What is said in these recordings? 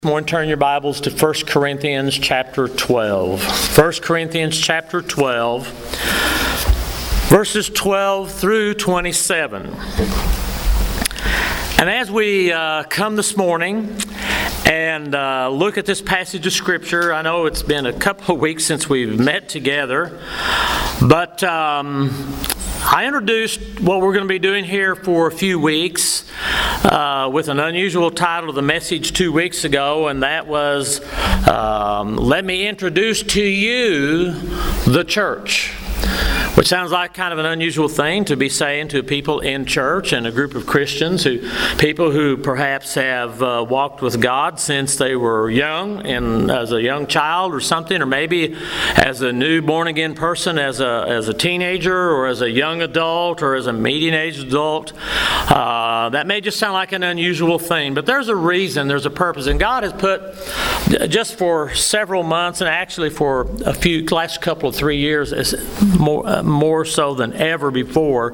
Morning, turn your Bibles to 1 Corinthians chapter 12. 1 Corinthians chapter 12, verses 12 through 27. And as we come this morning and look at this passage of Scripture, I know it's been a couple of weeks since we've met together, but I introduced what we're going to be doing here for a few weeks with an unusual title of the message 2 weeks ago, and that was, Let Me Introduce to You the Church. Which sounds like kind of an unusual thing to be saying to people in church and a group of Christians, people who perhaps have walked with God since they were young and as a young child or something, or maybe as a new born-again person, as a teenager or as a young adult or as a medium-aged adult. That may just sound like an unusual thing, but there's a reason, there's a purpose, and God has put, just for several months and actually for last couple of 3 years, more so than ever before,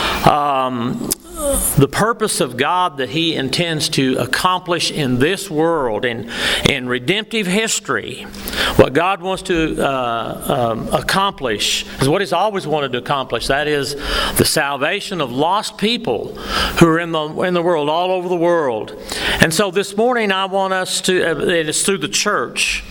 the purpose of God that He intends to accomplish in this world, in redemptive history, what God wants to accomplish is what He's always wanted to accomplish. That is the salvation of lost people who are in the world, all over the world. And so this morning I want us to, it is through the church.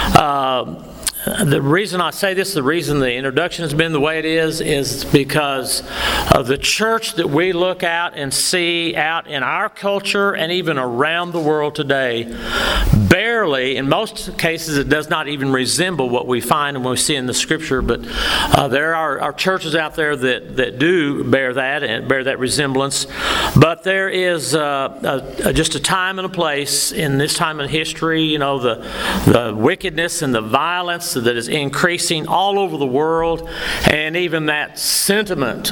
The reason I say this, the reason the introduction has been the way it is because of the church that we look out and see out in our culture and even around the world today. Barely, in most cases, it does not even resemble what we find and what we see in the Scripture, but there are churches out there that do bear that resemblance. But there is just a time and a place in this time in history, the wickedness and the violence that is increasing all over the world, and even that sentiment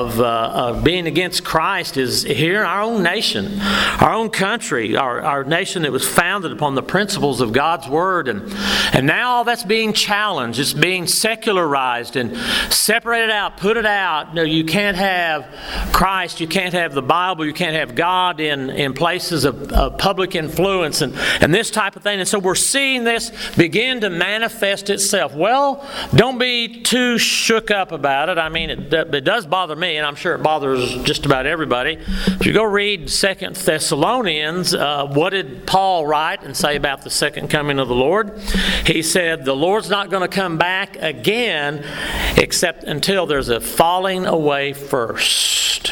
of being against Christ is here in our own nation, our own country, our nation that was founded upon the principles of God's Word, and now all that's being challenged. It's being secularized and separated out, put it out. No, you can't have Christ, you can't have the Bible, you can't have God in places of public influence and this type of thing. And so we're seeing this begin to manifest itself. Well, don't be too shook up about it. I mean, it does bother me, and I'm sure it bothers just about everybody. If you go read 2 Thessalonians, what did Paul write and say about the second coming of the Lord? He said, the Lord's not going to come back again except until there's a falling away first.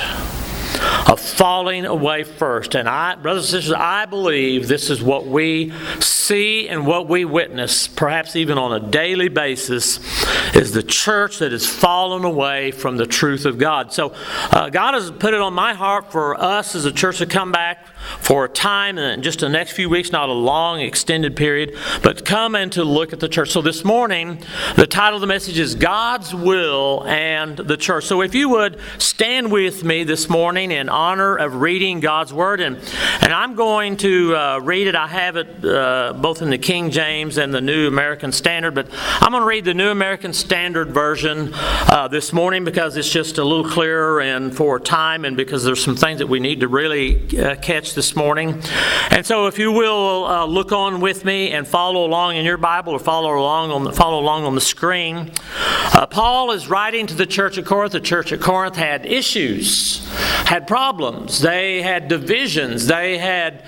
A falling away first. And brothers and sisters, I believe this is what we see and what we witness, perhaps even on a daily basis, is the church that has fallen away from the truth of God. So God has put it on my heart for us as a church to come back for a time, and just the next few weeks, not a long extended period, but come and to look at the church. So this morning, the title of the message is God's Will and the Church. So if you would stand with me this morning in honor of reading God's Word, and I'm going to read it. I have it both in the King James and the New American Standard, but I'm going to read the New American Standard Version this morning because it's just a little clearer and for time, and because there's some things that we need to really catch this morning. And so if you will look on with me and follow along in your Bible, or follow along on the screen. Paul is writing to the church at Corinth. The church at Corinth had issues, had problems. They had divisions. They had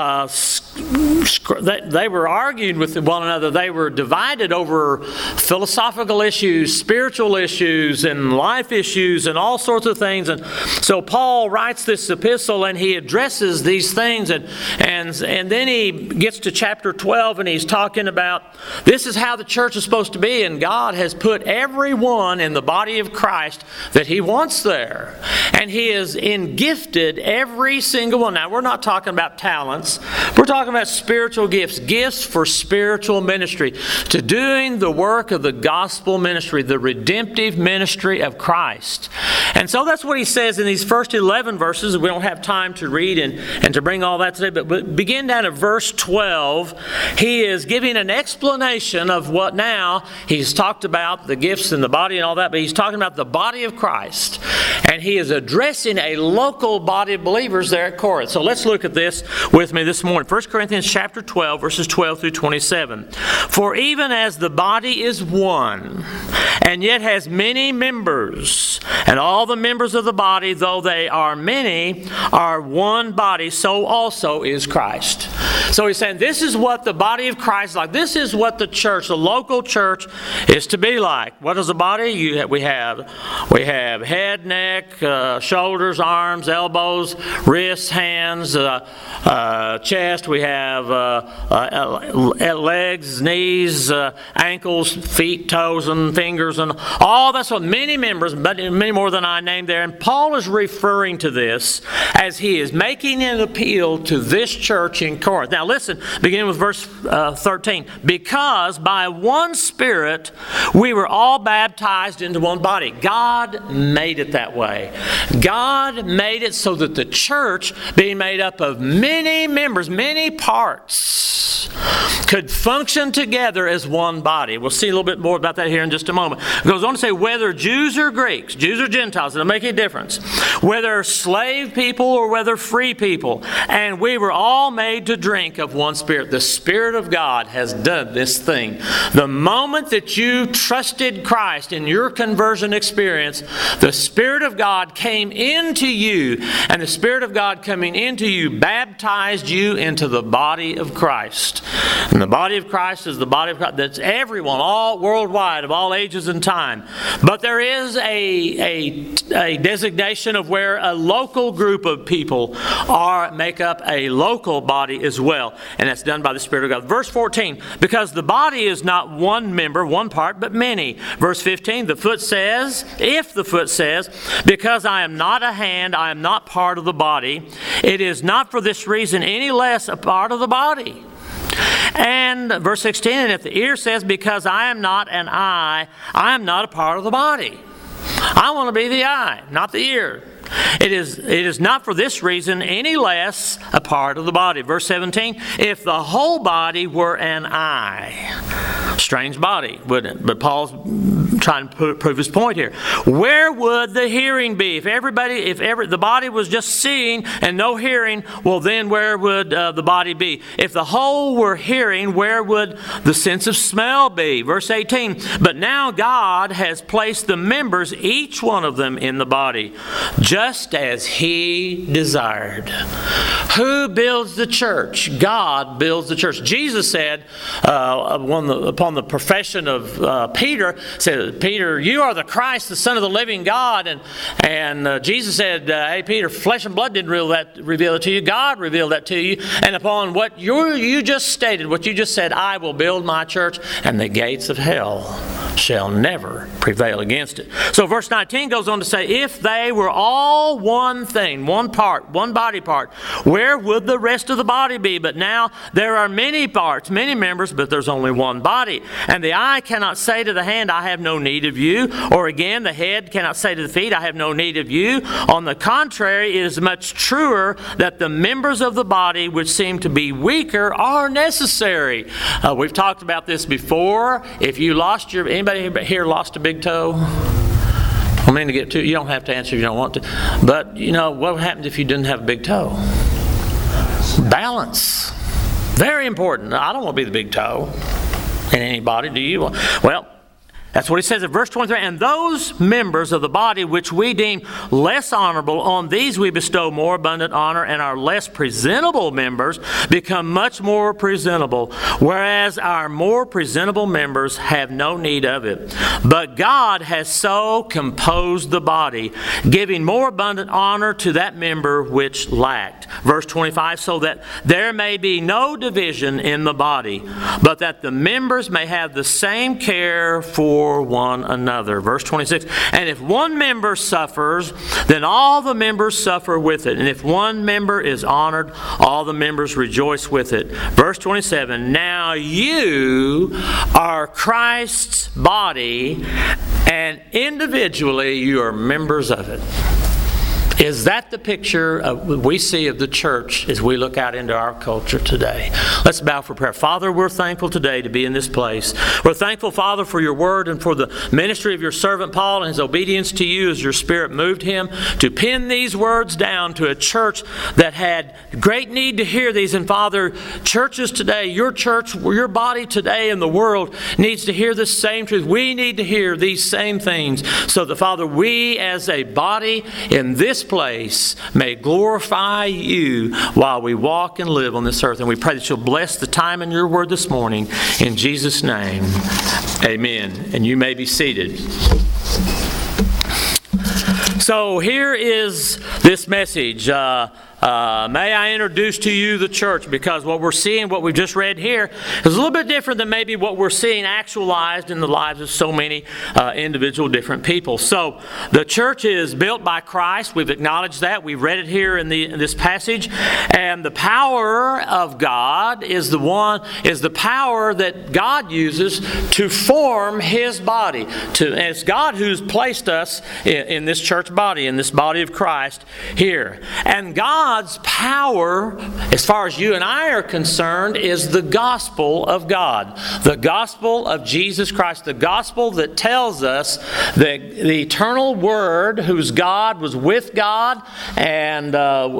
they were arguing with one another. They were divided over philosophical issues, spiritual issues, and life issues, and all sorts of things. And so Paul writes this epistle, and he addresses these things, and then he gets to chapter 12, and he's talking about this is how the church is supposed to be, and God has put everyone in the body of Christ that He wants there, and He has gifted every single one. Now, we're not talking about talents. We're talking about spiritual gifts for spiritual ministry, to doing the work of the gospel ministry, the redemptive ministry of Christ. And so that's what he says in these first 11 verses. We don't have time to read and to bring all that today, but begin down at verse 12. He is giving an explanation of what now he's talked about, the gifts in the body and all that, but he's talking about the body of Christ. And he is addressing a local body of believers there at Corinth. So let's look at this with me this morning. 1 Corinthians chapter 12, verses 12 through 27. For even as the body is one, and yet has many members, and all the members of the body, though they are many, are one body, so also is Christ. So he's saying this is what the body of Christ is like. This is what the church, the local church, is to be like. What is a body? We have head, neck, shoulders, arms, elbows, wrists, hands, chest. We have legs, knees, ankles, feet, toes, and fingers, and all that's what many members, but many more than I named there. And Paul is referring to this as he is making an appeal to this church in Corinth. Now listen, beginning with verse 13. Because by one Spirit we were all baptized into one body. God made it that way. God made it so that the church, being made up of many members, many parts, could function together as one body. We'll see a little bit more about that here in just a moment. It goes on to say, whether Jews or Greeks, Jews or Gentiles, it doesn't make any difference. Whether slave people or whether free people. And we were all made to drink of one Spirit. The Spirit of God has done this thing. The moment that you trusted Christ in your conversion experience, the Spirit of God came into you, and the Spirit of God coming into you baptized you into the body of Christ. And the body of Christ is the body of Christ. That's everyone, all worldwide, of all ages and time. But there is a designation of where a local group of people make up a local body as well. And that's done by the Spirit of God. Verse 14, because the body is not one member, one part, but many. Verse 15, the foot says, if the foot says, because I am not a hand, I am not part of the body, it is not for this reason any less a part of the body. And verse 16, and if the ear says, because I am not an eye, I am not a part of the body. I want to be the eye, not the ear. It is not for this reason any less a part of the body. Verse 17, if the whole body were an eye. Strange body, wouldn't it? But Paul's trying to prove his point here. Where would the hearing be? If the body was just seeing and no hearing, well then where would the body be? If the whole were hearing, where would the sense of smell be? Verse 18, but now God has placed the members, each one of them, in the body, just as He desired. Who builds the church? God builds the church. Jesus said, upon the profession of Peter, said, Peter, you are the Christ, the Son of the living God. And Jesus said, hey, Peter, flesh and blood didn't reveal it to you. God revealed that to you. And upon what you just stated, what you just said, I will build my church, and the gates of hell shall never prevail against it. So verse 19 goes on to say, if they were all one thing, one part, one body part, where would the rest of the body be? But now there are many parts, many members, but there's only one body. And the eye cannot say to the hand, I have no need of you. Or again, the head cannot say to the feet, I have no need of you. On the contrary, it is much truer that the members of the body which seem to be weaker are necessary. We've talked about this before. If you anybody here lost a big toe? I mean to get to, you don't have to answer if you don't want to. But, what happened if you didn't have a big toe? Balance. Very important. I don't want to be the big toe in anybody. Do you? Well, that's what he says in verse 23. And those members of the body which we deem less honorable, on these we bestow more abundant honor, and our less presentable members become much more presentable, whereas our more presentable members have no need of it. But God has so composed the body, giving more abundant honor to that member which lacked. Verse 25, so that there may be no division in the body, but that the members may have the same care for one another. Verse 26, and if one member suffers, then all the members suffer with it. And if one member is honored, all the members rejoice with it. Verse 27, now you are Christ's body, and individually you are members of it. Is that the picture we see of the church as we look out into our culture today? Let's bow for prayer. Father, we're thankful today to be in this place. We're thankful, Father, for your word and for the ministry of your servant Paul and his obedience to you as your Spirit moved him to pen these words down to a church that had great need to hear these. And Father, churches today, your church, your body today in the world needs to hear the same truth. We need to hear these same things so that, Father, we as a body in this place may glorify you while we walk and live on this earth. And we pray that you'll bless the time in your word this morning. In Jesus' name, amen. And you may be seated. So here is this message. May I introduce to you the church, because what we're seeing, what we've just read here, is a little bit different than maybe what we're seeing actualized in the lives of so many individual different people. So the church is built by Christ. We've acknowledged that. We've read it here in this passage. And the power of God is the power that God uses to form His body. And it's God who's placed us in this church body, in this body of Christ here. And God's power, as far as you and I are concerned, is the gospel of God. The gospel of Jesus Christ. The gospel that tells us that the eternal Word, whose God was with God and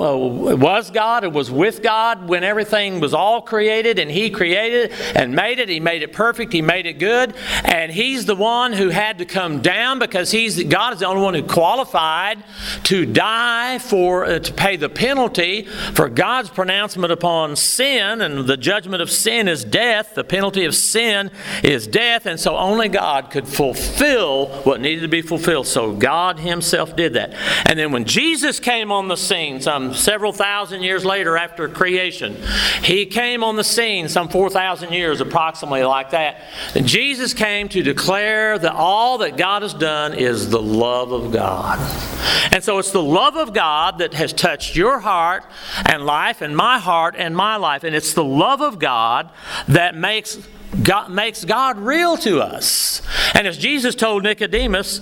was with God when everything was all created, and He created and made it. He made it perfect. He made it good. And He's the one who had to come down because God is the only one who qualified to die to pay the penalty for God's pronouncement upon sin, and the judgment of sin is death. The penalty of sin is death, and so only God could fulfill what needed to be fulfilled. So God Himself did that. And then when Jesus came on the scene, some several thousand years later after creation, He came on the scene, some 4,000 years approximately like that. And Jesus came to declare that all that God has done is the love of God. And so it's the love of God that has touched your heart and life and my heart and my life. And it's the love of God that makes God real to us. And as Jesus told Nicodemus,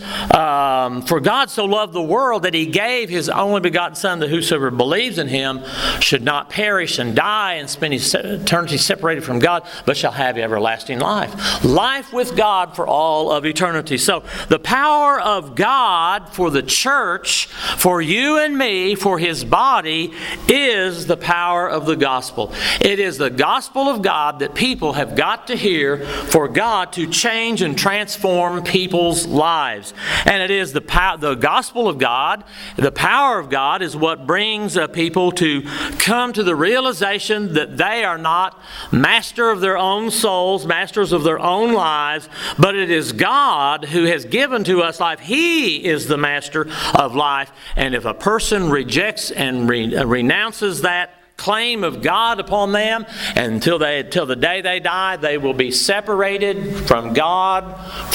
for God so loved the world that He gave His only begotten Son, that whosoever believes in Him should not perish and die and spend his eternity separated from God, but shall have everlasting life. Life with God for all of eternity. So the power of God for the church, for you and me, for His body, is the power of the gospel. It is the gospel of God that people have got to hear for God to change and transform people's lives. And it is the gospel of God, the power of God, is what brings people to come to the realization that they are not master of their own souls, masters of their own lives, but it is God who has given to us life. He is the master of life. And if a person rejects and renounces that claim of God upon them, and until the day they die, they will be separated from God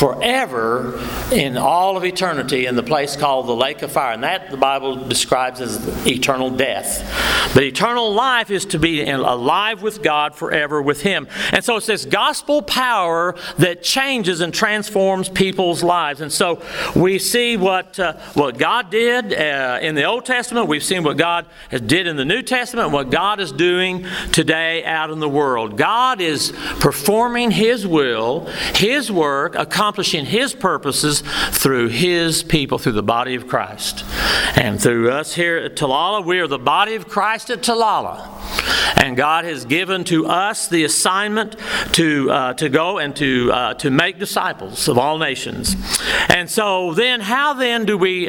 forever in all of eternity in the place called the lake of fire. And that the Bible describes as eternal death. But eternal life is to be alive with God forever with Him. And so it's this gospel power that changes and transforms people's lives. And so we see what God did in the Old Testament. We've seen what God did in the New Testament, what God is doing today out in the world. God is performing His will, His work, accomplishing His purposes through His people, through the body of Christ. And through us here at Talala, we are the body of Christ at Talala. And God has given to us the assignment to go and to make disciples of all nations. And so then, how then do we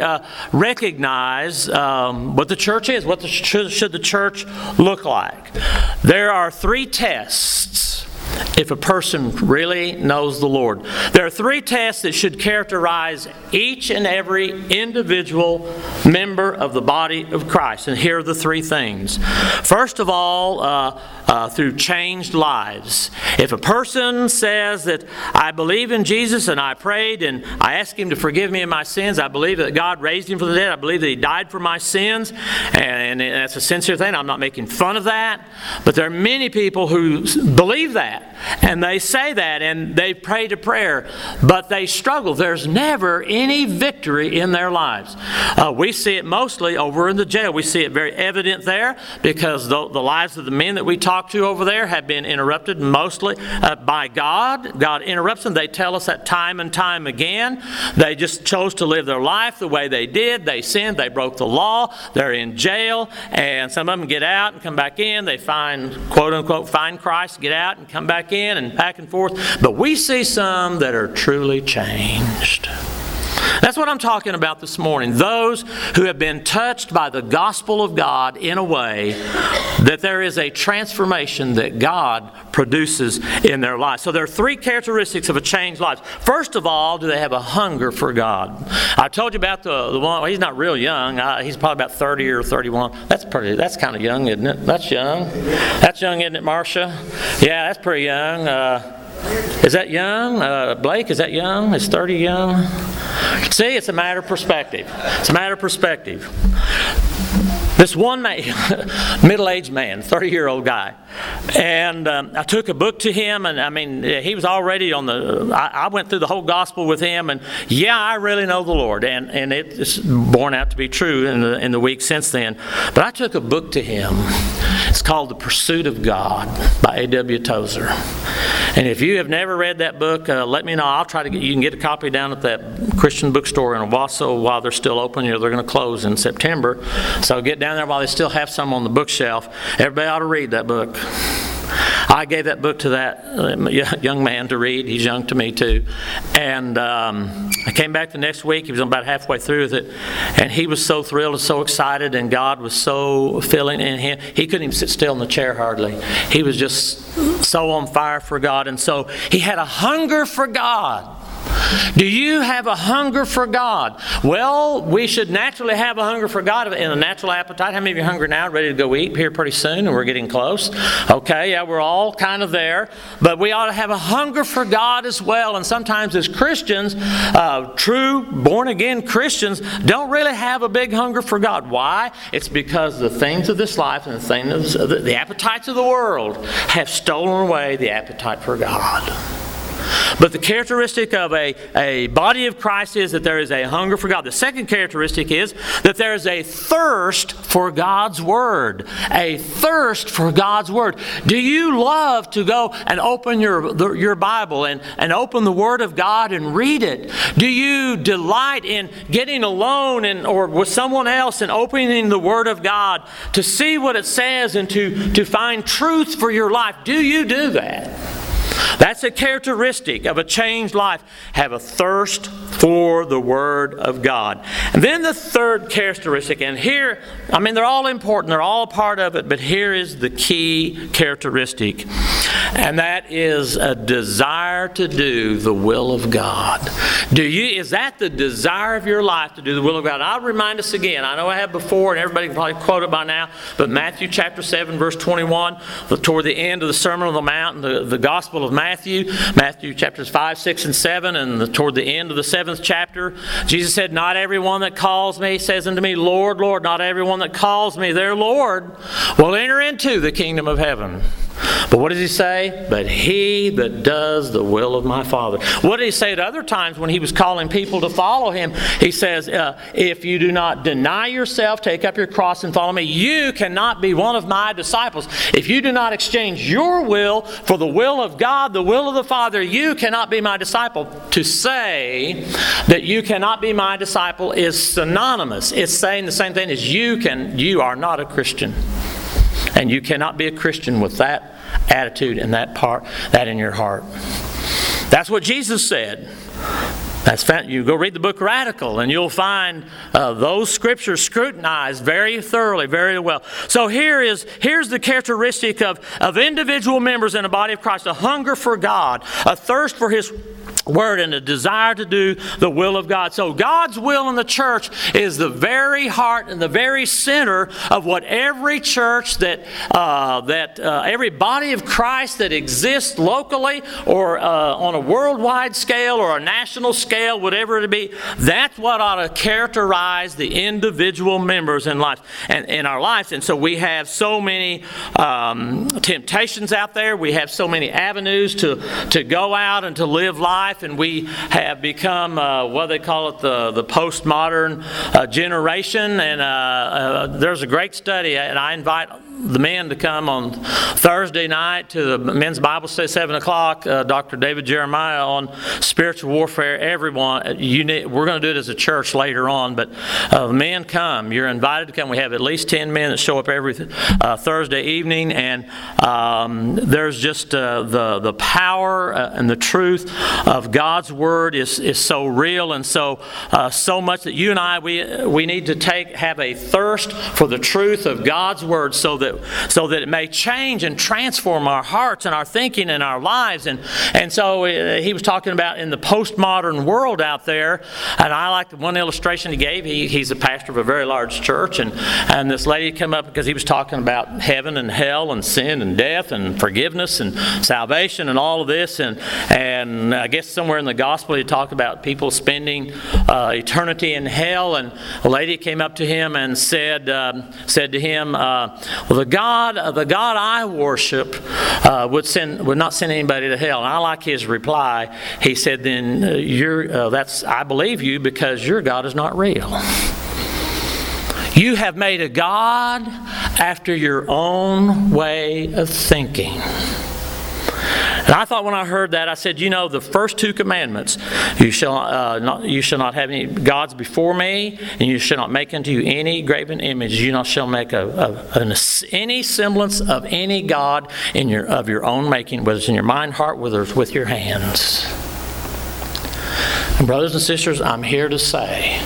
recognize what the church is? What should the church look like? There are 3 tests if a person really knows the Lord. There are 3 tests that should characterize each and every individual member of the body of Christ. And here are the 3 things. First of all, through changed lives. If a person says that I believe in Jesus and I prayed and I asked Him to forgive me of my sins, I believe that God raised Him from the dead, I believe that He died for my sins, and that's a sincere thing. I'm not making fun of that. But there are many people who believe that, and they say that, and they pray to prayer, but they struggle. There's never any victory in their lives. We see it mostly over in the jail. We see it very evident there because the lives of the men that we talk to over there have been interrupted mostly by God. God interrupts them. They tell us that time and time again. They just chose to live their life the way they did. They sinned. They broke the law. They're in jail, and some of them get out and come back in. They find, quote unquote, find Christ, get out and come back in and back and forth. But we see some that are truly changed. That's what I'm talking about this morning. Those who have been touched by the gospel of God in a way that there is a transformation that God produces in their lives. So there are three characteristics of a changed life. First of all, do they have a hunger for God? I told you about the one, well, he's not real young. He's probably about 30 or 31. That's kind of young, isn't it? That's young. That's young, isn't it, Marcia? Yeah, that's pretty young. Is that young? Blake, is that young? Is 30 young? See, it's a matter of perspective. It's a matter of perspective. This one man, middle-aged man, 30-year-old guy, and I took a book to him, and I mean, he was already on the, I went through the whole gospel with him, and yeah, I really know the Lord, and it's borne out to be true in the week since then. But I took a book to him. It's called The Pursuit of God by A.W. Tozer. And if you have never read that book, let me know. I'll try to you can get a copy down at that Christian bookstore in Owasso while they're still open. They're going to close in September. So get down there while they still have some on the bookshelf. Everybody ought to read that book. I gave that book to that young man to read. He's young to me too. And I came back the next week. He was about halfway through with it. And he was so thrilled and so excited, and God was so filling in him. He couldn't even sit still in the chair hardly. He was just so on fire for God. And so he had a hunger for God. Do you have a hunger for God? Well, we should naturally have a hunger for God in a natural appetite. How many of you are hungry now, ready to go eat here pretty soon, and we're getting close? Okay, yeah, we're all kind of there. But we ought to have a hunger for God as well. And sometimes as Christians, true born-again Christians, don't really have a big hunger for God. Why? It's because the things of this life and the appetites of the world have stolen away the appetite for God. But the characteristic of a body of Christ is that there is a hunger for God. The second characteristic is that there is a thirst for God's Word. A thirst for God's Word. Do you love to go and open your Bible and open the Word of God and read it? Do you delight in getting alone or with someone else and opening the Word of God to see what it says and to find truth for your life? Do you do that? That's a characteristic of a changed life. Have a thirst for the Word of God. And then the third characteristic, and here, I mean, they're all important, they're all a part of it, but here is the key characteristic, and that is a desire to do the will of God. Is that the desire of your life, to do the will of God? I'll remind us again, I know I have before, and everybody can probably quote it by now, but Matthew chapter 7, verse 21, toward the end of the Sermon on the Mount, the Gospel of Matthew chapters 5, 6, and 7, and toward the end of the 7th chapter, Jesus said, "Not everyone that calls me says unto me, Lord, Lord, not everyone that calls me their Lord will enter into the kingdom of heaven. But what does he say? But he that does the will of my Father." What did he say at other times when he was calling people to follow him? He says, if you do not deny yourself, take up your cross and follow me, you cannot be one of my disciples. If you do not exchange your will for the will of God, the will of the Father, you cannot be my disciple. To say that you cannot be my disciple is synonymous. It's saying the same thing as you are not a Christian. And you cannot be a Christian with that attitude and that in your heart. That's what Jesus said. You go read the book Radical, and you'll find those scriptures scrutinized very thoroughly, very well. So here's the characteristic of individual members in the body of Christ: a hunger for God, a thirst for His Word and a desire to do the will of God. So God's will in the church is the very heart and the very center of what every church every body of Christ that exists locally or on a worldwide scale or a national scale, whatever it be, that's what ought to characterize the individual members in life and in our lives. And so we have so many temptations out there. We have so many avenues to go out and to live life. And we have become what they call it, the postmodern generation. And there's a great study, and I invite the men to come on Thursday night to the men's Bible study, 7 o'clock. Dr. David Jeremiah on spiritual warfare. Everyone, we're going to do it as a church later on, but men come. You're invited to come. We have at least 10 men that show up every Thursday evening, and there's just the power and the truth of God's Word is so real and so much that you and I, we need to have a thirst for the truth of God's Word so that it may change and transform our hearts and our thinking and our lives. And so he was talking about in the postmodern world out there, and I like the one illustration he gave. He's a pastor of a very large church, and this lady came up because he was talking about heaven and hell and sin and death and forgiveness and salvation and all of this, and I guess somewhere in the gospel he talked about people spending eternity in hell, and a lady came up to him and said to him, well, the God I worship would not send anybody to hell. And I like his reply. He said, then I believe you because your God is not real. You have made a God after your own way of thinking. And I thought when I heard that, I said, the first two commandments, you shall not have any gods before me, and you shall not make unto you any graven image. You shall make any semblance of any god of your own making, whether it's in your mind, heart, whether it's with your hands. And brothers and sisters, I'm here to say,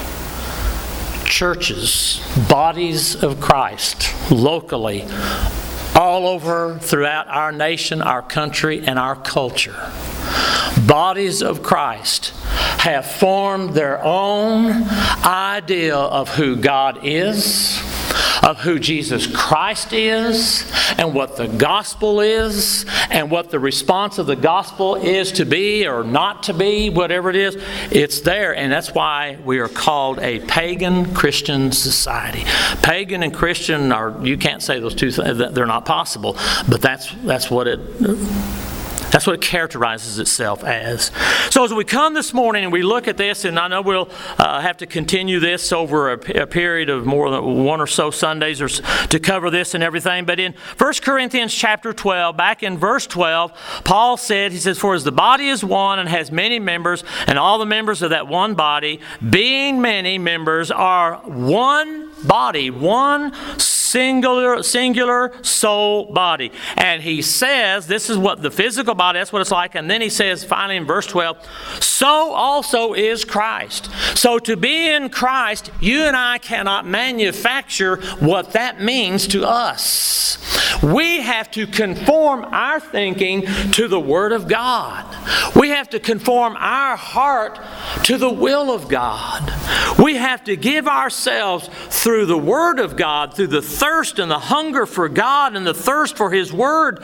churches, bodies of Christ, locally, all over throughout our nation, our country, and our culture, bodies of Christ have formed their own idea of who God is, of who Jesus Christ is, and what the gospel is, and what the response of the gospel is to be or not to be, whatever it is. It's there, and that's why we are called a pagan Christian society. Pagan and Christian you can't say those two things, they're not possible, but that's what it characterizes itself as. So as we come this morning and we look at this, and I know we'll have to continue this over a period of more than one or so Sundays to cover this and everything, but in 1 Corinthians chapter 12, back in verse 12, Paul said, he says, for as the body is one and has many members, and all the members of that one body, being many members, are one body, one singular soul body. And he says, this is what the physical body, that's what it's like. And then he says, finally in verse 12, so also is Christ. So to be in Christ, you and I cannot manufacture what that means to us. We have to conform our thinking to the Word of God. We have to conform our heart to the will of God. We have to give ourselves through the Word of God, through the thirst and the hunger for God and the thirst for His Word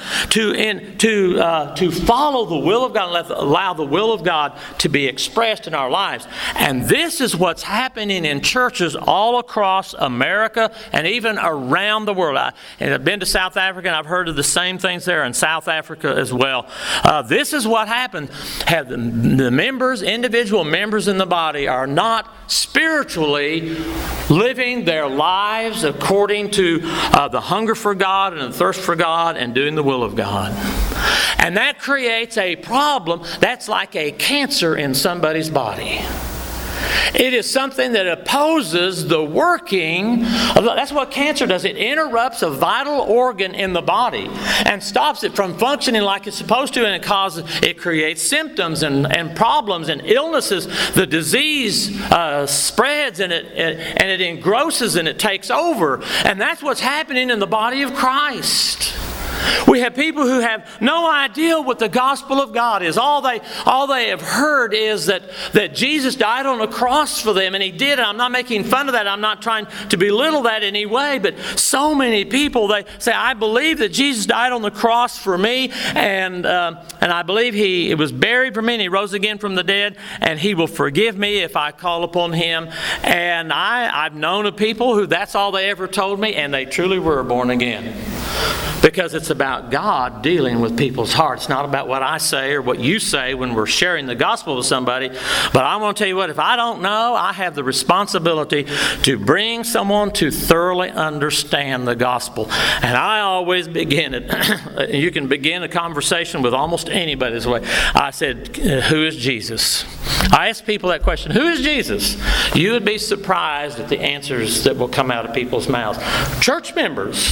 to follow the will of God and allow the will of God to be expressed in our lives. And this is what's happening in churches all across America and even around the world. I've been to South Africa, and I've heard of the same things there in South Africa as well. This is what happened. Have the members, individual members in the body, are not spiritually living their lives according to the hunger for God and the thirst for God and doing the will of God. And that creates a problem that's like a cancer in somebody's body. It is something that opposes the working. That's what cancer does. It interrupts a vital organ in the body and stops it from functioning like it's supposed to, and it creates symptoms and problems and illnesses. The disease spreads and it engrosses and it takes over. And that's what's happening in the body of Christ. We have people who have no idea what the gospel of God is. All they have heard is that Jesus died on a cross for them, and He did. And I'm not making fun of that. I'm not trying to belittle that in any way. But so many people, they say, I believe that Jesus died on the cross for me, and I believe He was buried for me, and He rose again from the dead, and He will forgive me if I call upon Him. And I've known of people who that's all they ever told me, and they truly were born again. Because it's about God dealing with people's hearts, not about what I say or what you say when we're sharing the gospel with somebody. But I want to tell you what, if I don't know, I have the responsibility to bring someone to thoroughly understand the gospel. And I always begin it. You can begin a conversation with almost anybody this way. I said, who is Jesus? I ask people that question, who is Jesus? You would be surprised at the answers that will come out of people's mouths. Church members.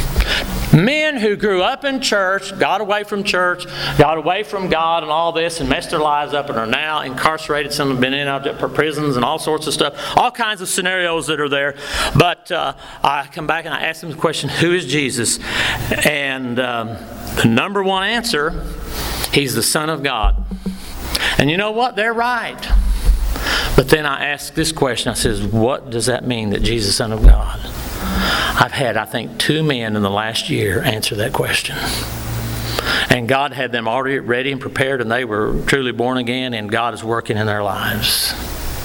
Men who grew up in church, got away from church, got away from God and all this, and messed their lives up and are now incarcerated. Some have been in out for prisons and all sorts of stuff. All kinds of scenarios that are there. But I come back and I ask them the question, who is Jesus? And the number one answer, He's the Son of God. And you know what? They're right. But then I ask this question. I says, what does that mean that Jesus is the Son of God? I've had, I think, 2 men in the last year answer that question. And God had them already ready and prepared, and they were truly born again, and God is working in their lives.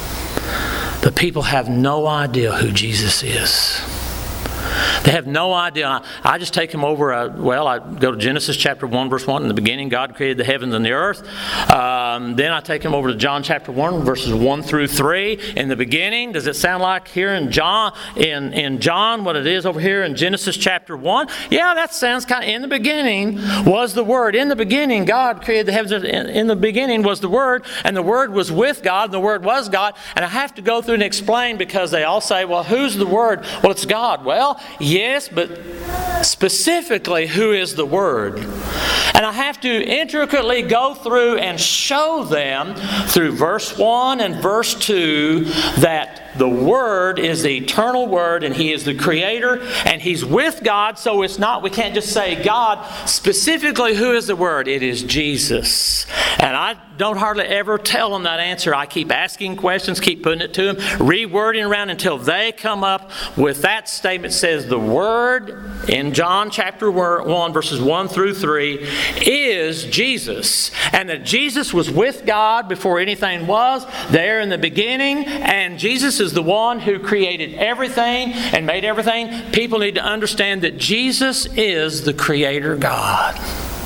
But people have no idea who Jesus is. They have no idea. I just take them over, I go to Genesis chapter 1, verse 1. In the beginning, God created the heavens and the earth. Then I take them over to John chapter 1, verses 1 through 3. In the beginning, does it sound like here in John, what it is over here in Genesis chapter 1? Yeah, that sounds kind of, in the beginning was the Word. In the beginning, God created the heavens. In the beginning was the Word, and the Word was with God, and the Word was God. And I have to go through and explain, because they all say, well, who's the Word? Well, it's God. Well, yes, but specifically, who is the Word? And I have to intricately go through and show them through verse 1 and verse 2 that the Word is the eternal Word, and He is the Creator, and He's with God, so it's not, we can't just say God. Specifically, who is the Word? It is Jesus. And I don't hardly ever tell them that answer. I keep asking questions, keep putting it to them, rewording around until they come up with that statement. Says the Word in John chapter 1, verses 1 through 3, is Jesus. And that Jesus was with God before anything was, there in the beginning, and Jesus is the one who created everything and made everything. People need to understand that Jesus is the Creator God.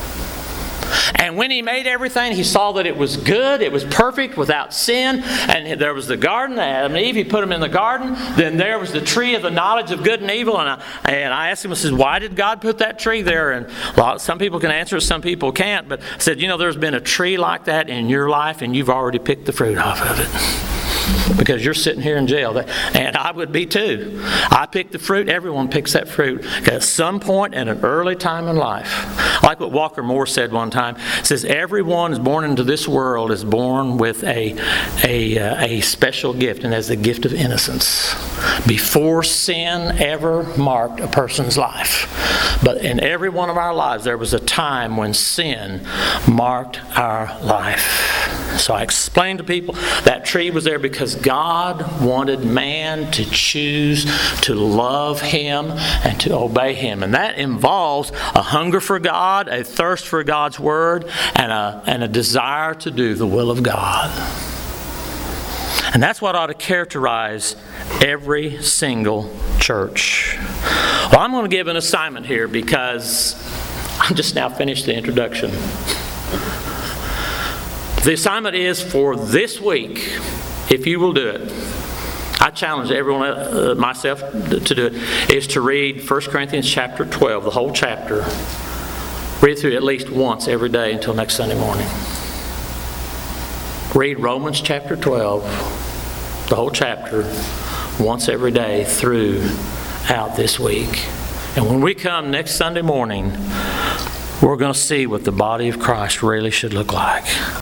And when He made everything, He saw that it was good, it was perfect, without sin. And there was the garden, Adam and Eve, He put them in the garden. Then there was the tree of the knowledge of good and evil. And I asked him, I said, why did God put that tree there? And some people can answer it, some people can't. But I said, there's been a tree like that in your life, and you've already picked the fruit off of it. Because you're sitting here in jail. And I would be too. I pick the fruit. Everyone picks that fruit. At some point in an early time in life, like what Walker Moore said one time, says everyone is born into this world is born with a special gift, and that's the gift of innocence. Before sin ever marked a person's life. But in every one of our lives, there was a time when sin marked our life. So I explained to people that tree was there because God wanted man to choose to love Him and to obey Him. And that involves a hunger for God, a thirst for God's Word, and a desire to do the will of God. And that's what ought to characterize every single church. Well, I'm going to give an assignment here because I'm just now finished the introduction. The assignment is for this week, if you will do it. I challenge everyone, myself, to do it, is to read 1 Corinthians chapter 12, the whole chapter. Read through it at least once every day until next Sunday morning. Read Romans chapter 12, the whole chapter, once every day throughout this week. And when we come next Sunday morning, we're going to see what the body of Christ really should look like.